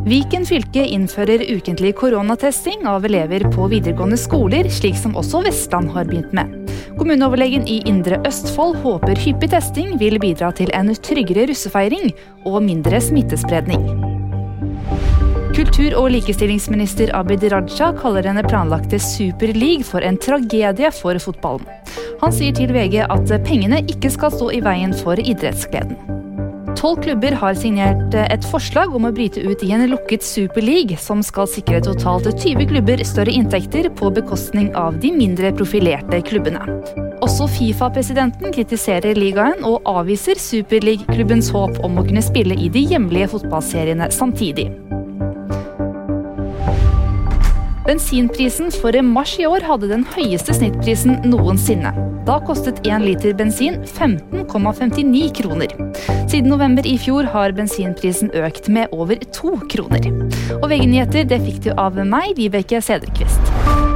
Viken fylke innfører ukentlig koronatesting av elever på videregående skoler, slik som også Vestland har begynt med. Kommuneoverlegen i Indre Østfold håper hyppig testing vil bidra til en tryggere russefeiring og mindre smittespredning. Kultur- og likestillingsminister Abid Raja kaller denne planlagte Super League for en tragedie for fotballen. Han sier til VG at pengene ikke skal stå i veien for idrettsgleden. 12 klubber har signert et forslag om å bryte ut i en lukket Super League, som skal sikre totalt 20 klubber større inntekter på bekostning av de mindre profilerte klubbene. Også FIFA-presidenten kritiserer ligaen og avviser Super League-klubbens håp om å kunne spille i de hjemlige fotballseriene samtidig. Bensinprisen for mars i år hadde den høyeste snittprisen noensinne. Da kostet 1 liter bensin 15,59 kroner. Siden november i fjor har bensinprisen økt med over 2 kroner. Og VG-nyheter, det fikk du av meg, Vibeke Sederqvist.